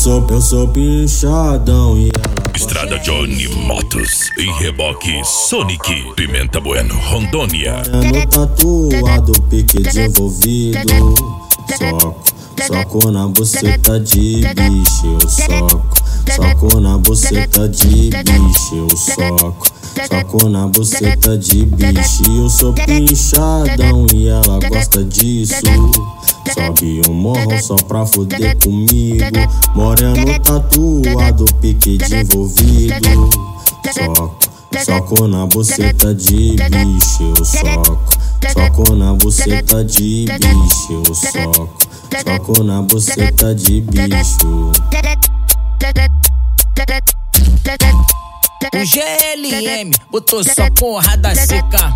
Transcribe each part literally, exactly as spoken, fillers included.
sou, eu sou pinchadão e ela Estrada Johnny Motos e reboque Sonic, Pimenta Bueno, Rondônia. Moreno tatuado, pique de envolvido. Soco, soco na buceta de bicho, eu soco. Soco na buceta de bicho, eu soco. Soco na buceta de bicho. Eu sou pinchadão e ela gosta disso. Sobe um morro só pra fuder comigo. Moreno tatuado, pique de envolvido. Soco, soco na buceta de bicho, eu soco. Soco na buceta de bicho, eu soco. Soco na buceta de bicho. O G L M botou só porrada seca.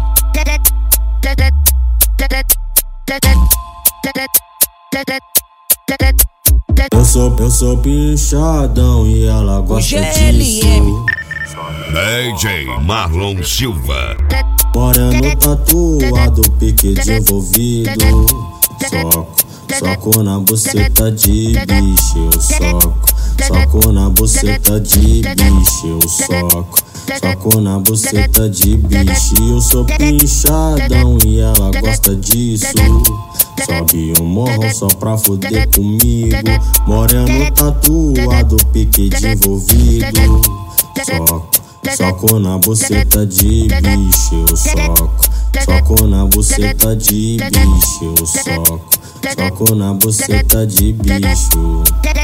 Eu sou, eu sou pinchadão e ela gosta disso. D J Marlon Silva. Moreno tatuado, pique de envolvido. Soco, soco na buceta de bicho, eu soco. Soco na buceta de bicho, eu soco. Soco na buceta de bicho. Eu sou pinchadão e ela gosta disso. Sobe um morro só pra fuder comigo. Moreno tatuado, pique de envolvido. Soco, soco na buceta de bicho, eu soco. Soco na buceta de bicho, eu soco. Soco na buceta de bicho.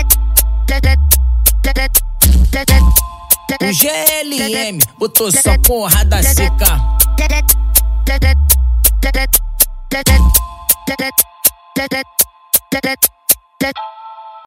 O G L M botou só porrada seca. That